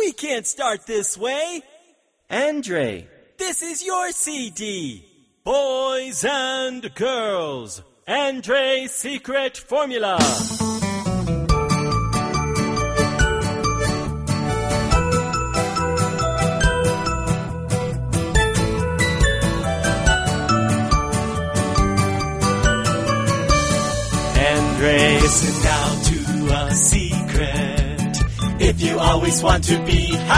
We can't start this way. Andre, This is your CD. Boys and girls, Andre's Secret Formula. Andre, listen now to a secret. If you always want to be